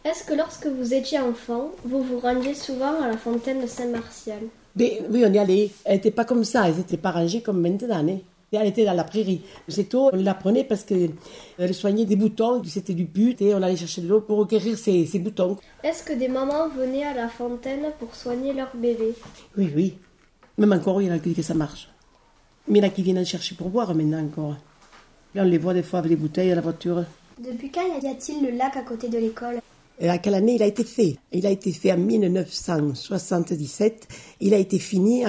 Est-ce que lorsque vous étiez enfant, vous vous rendiez souvent à la fontaine de Saint-Martial? Mais, oui, on y allait. Elle n'était pas comme ça, elle n'était pas rangée comme maintenant. Hein. Elle était dans la prairie. C'est tôt, on la prenait parce qu'elle soignait des boutons, c'était du put, et on allait chercher de l'eau pour requérir ses boutons. Est-ce que des mamans venaient à la fontaine pour soigner leur bébé? Oui, oui. Même encore, il y en a qui disent que ça marche. Mais il y en a qui viennent en chercher pour boire maintenant encore. Là, on les voit des fois avec les bouteilles à la voiture. Depuis quand y a-t-il le lac à côté de l'école? Et à quelle année il a été fait? Il a été fait en 1977. Il a été fini en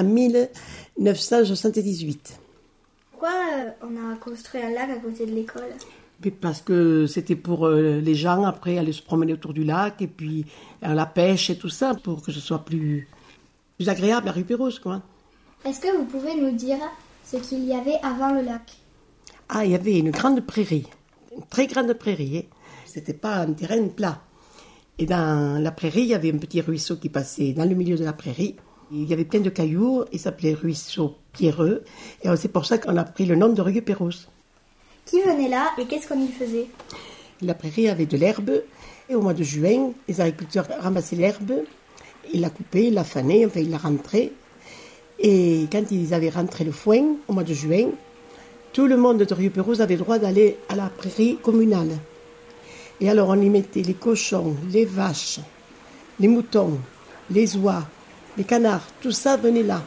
1978. Pourquoi on a construit un lac à côté de l'école? Mais parce que c'était pour les gens, après, aller se promener autour du lac, et puis la pêche et tout ça, pour que ce soit plus agréable à Rue-Pérouse, quoi. Est-ce que vous pouvez nous dire ce qu'il y avait avant le lac? Ah, il y avait une grande prairie, une très grande prairie. Hein. C'était pas un terrain plat. Et dans la prairie, il y avait un petit ruisseau qui passait dans le milieu de la prairie. Il y avait plein de cailloux, il s'appelait ruisseau pierreux. Et c'est pour ça qu'on a pris le nom de Rue-Pérouse. Qui venait là et qu'est-ce qu'on y faisait? La prairie avait de l'herbe. Et au mois de juin, les agriculteurs ramassaient l'herbe. Ils la coupaient, ils la fanaient, enfin ils la rentraient. Et quand ils avaient rentré le foin, au mois de juin, tout le monde de Rue-Pérouse avait le droit d'aller à la prairie communale. Et alors on y mettait les cochons, les vaches, les moutons, les oies, les canards, tout ça venait là.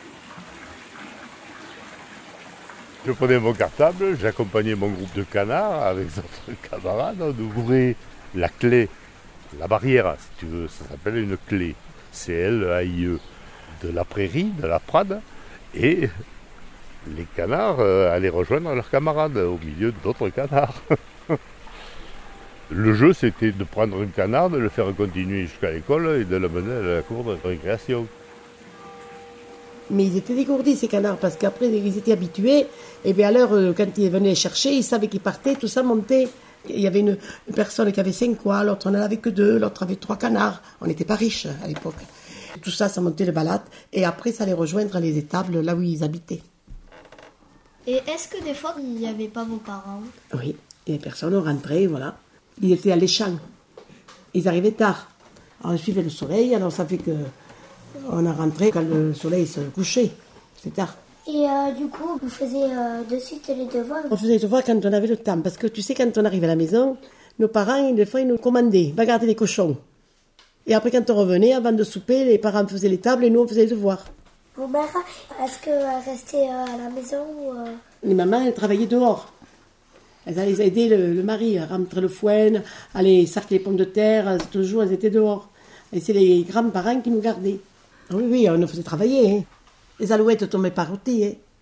Je prenais mon cartable, j'accompagnais mon groupe de canards avec d'autres camarades, on ouvrait la clé, la barrière si tu veux, ça s'appelle une clé, C-L-A-I-E, de la prairie, de la prade, et les canards allaient rejoindre leurs camarades au milieu d'autres canards. Le jeu, c'était de prendre un canard, de le faire continuer jusqu'à l'école et de le mener à la cour de récréation. Mais ils étaient dégourdis, ces canards, parce qu'après, ils étaient habitués. Et bien alors, quand ils venaient chercher, ils savaient qu'ils partaient, tout ça montait. Il y avait une personne qui avait 5 oies, l'autre n'en avait que 2, l'autre avait 3 canards. On n'était pas riches à l'époque. Tout ça, ça montait le balade. Et après, ça allait rejoindre les étables, là où ils habitaient. Et est-ce que des fois, il n'y avait pas vos parents? Oui, et les personnes rentraient, voilà. Ils étaient à l'échang. Ils arrivaient tard. Alors, on suivait le soleil, alors ça fait que on a rentré quand le soleil se couchait. C'est tard. Et du coup, vous faisiez de suite les devoirs? On faisait les devoirs quand on avait le temps. Parce que tu sais, quand on arrive à la maison, nos parents, des fois, ils nous commandaient. Va garder les cochons. Et après, quand on revenait, avant de souper, les parents faisaient les tables et nous, on faisait les devoirs. Vos mères, est-ce qu'elles restaient à la maison ou Les mamans, elles travaillaient dehors. Elles allaient aider le mari à rentrer le foin, à aller sarcler les pommes de terre. Toujours, elles étaient dehors. Et c'est les grands-parents qui nous gardaient. Oui, on nous faisait travailler. Hein. Les alouettes tombaient par rôti. Hein.